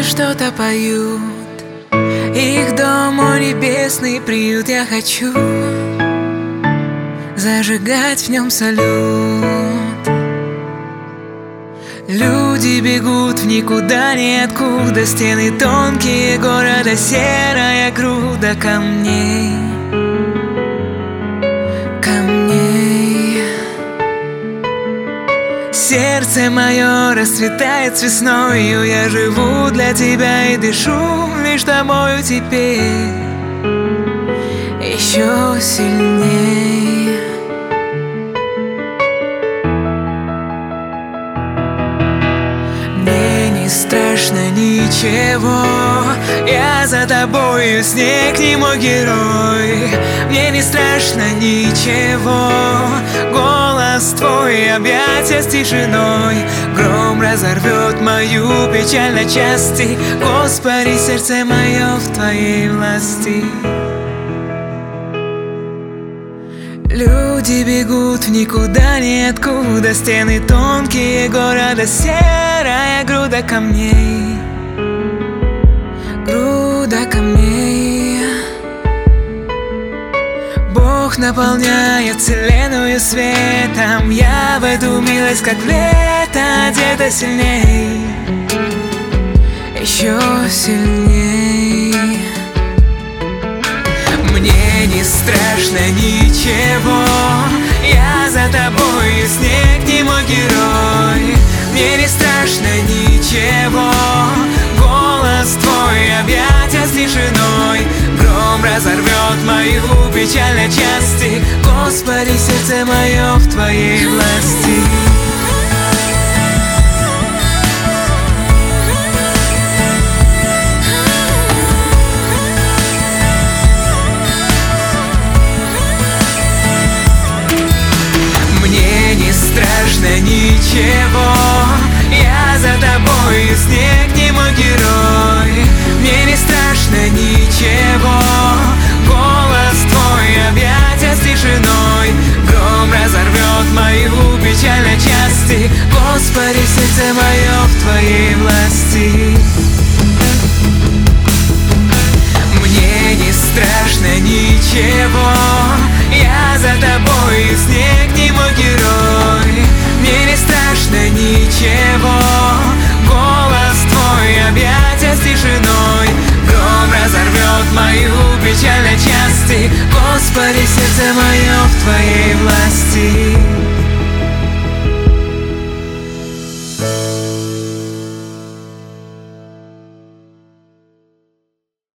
что-то поют, их дом, мой небесный приют. Я хочу зажигать в нем салют. Люди бегут в никуда, ниоткуда, стены тонкие города, серая груда камней. Сердце мое расцветает весною, я живу для тебя и дышу лишь тобою теперь еще сильней. Мне не страшно ничего, я за тобою, снег не мой герой. Мне не страшно ничего, голос твой, объятия с тишиной. Гром разорвет мою печаль на части, Господи, сердце мое в твоей власти. Люди бегут в никуда, ниоткуда, стены тонкие города, серая груда камней. Груда камней. Бог наполняет вселенную светом, я в эту милость, как в лето, одета сильней, еще сильней. Мне не страшно ничего, я за тобой, снег не мой герой. Мне не страшно ничего, голос твой, объятия с тишиной. Гром разорвет мою печаль на части, Господи, сердце мое в твоей власти. Страшно ничего, я за тобой, снег не мой герой. Мне не страшно ничего, голос твой, объятия с тишиной. Гром разорвет мою печаль на части, Господи, сердце мое в твоей власти. Мне не страшно ничего, я за тобой, снег не мой герой. Мне не страшно ничего, голос твой, объятия с тишиной. Гром разорвет мою печаль на части, Господи, сердце мое в твоей власти.